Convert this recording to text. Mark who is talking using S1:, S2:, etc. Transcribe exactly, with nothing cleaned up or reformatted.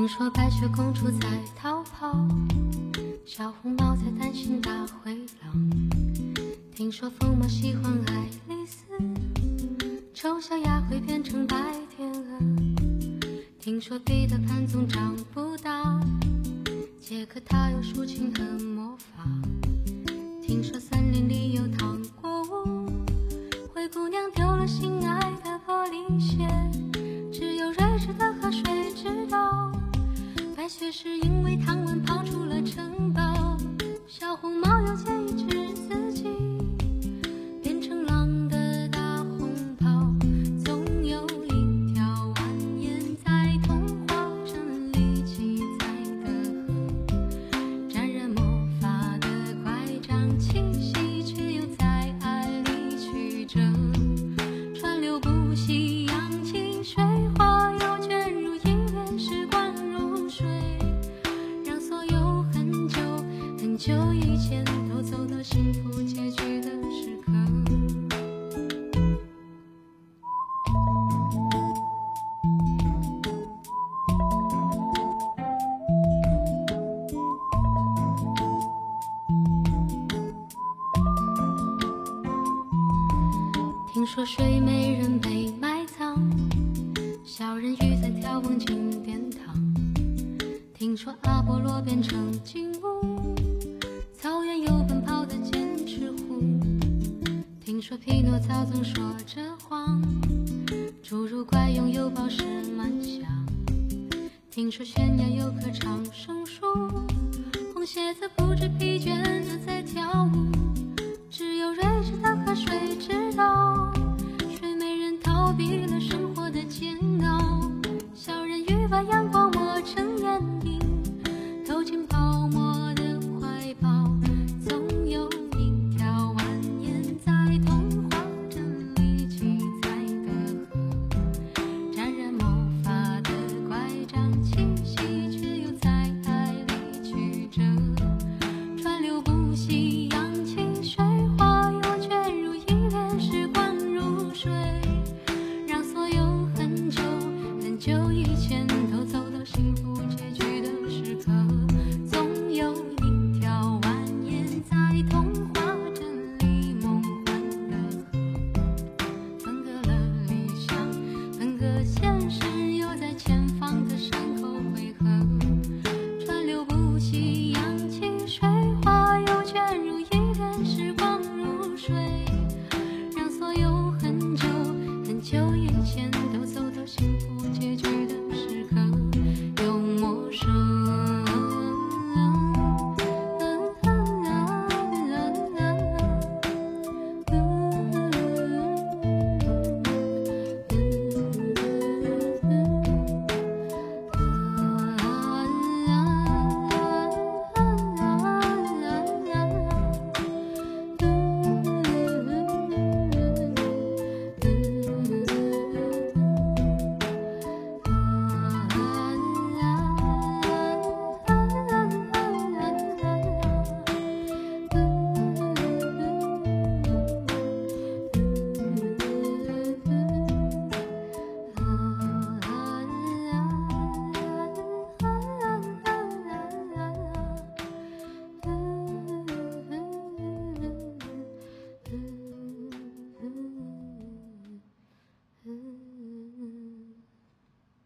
S1: 说白雪公主在逃跑，小红帽在担心大灰狼。听说疯猫喜欢爱丽丝，丑小鸭会变成白天鹅。听说彼得潘总长不大，杰克他有竖琴和魔法。听说森林里有糖果屋，灰姑娘丢了心爱的玻璃鞋，只有睿智的河水知道，白雪是因为汤温跑出了城堡。小红帽又建议治自己变成狼的大红袍，总有一条蜿蜒在童话镇里七彩的河，沾染魔法的乖张气息，却又在爱里曲折，川流不息，扬起水花，又卷入音乐，时光如水，让所有很久很久以前都走到幸福结局的时刻。听说睡美人被埋葬，小人鱼在眺望金殿堂。听说阿波罗变成金乌，草原有奔跑的剑齿虎。听说匹诺曹总说着谎，侏儒怪拥有宝石满箱。听说悬崖有棵长生树，红鞋子不知疲倦地在跳舞。